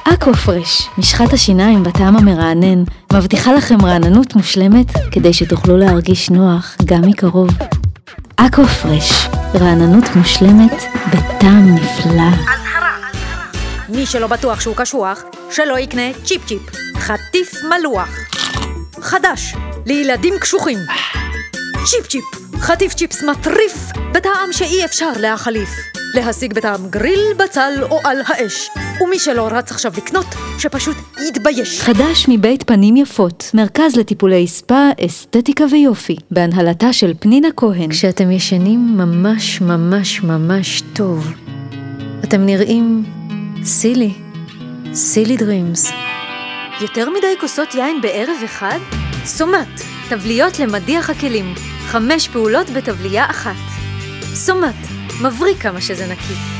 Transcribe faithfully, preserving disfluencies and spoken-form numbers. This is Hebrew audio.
אקו-פרש, משחת השיניים בטעם המרענן, מבטיחה לכם רעננות מושלמת כדי שתוכלו להרגיש נוח גם מקרוב. אקו-פרש, רעננות מושלמת בטעם נפלא. מי שלא בטוח שהוא קשוח, שלא יקנה צ'יפ צ'יפ, חטיף מלוח. חדש, לילדים קשוחים. צ'יפ צ'יפ, חטיף צ'יפס מטריף, בטעם שאי אפשר להחליף. להשיג בטעם גריל, בצל או על האש. ומי שלא רץ עכשיו לקנות, שפשוט יתבייש. חדש מבית פנים יפות, מרכז לטיפולי ספה, אסתטיקה ויופי, בהנהלתה של פנינה כהן. כשאתם ישנים ממש ממש ממש טוב, אתם נראים סילי, סילי דרימס. יותר מדי כוסות יין בערב אחד? סומט, תבליות למדיח הכלים, חמש פעולות בתבלייה אחת. סומט, מבריק כמה שזה נקי.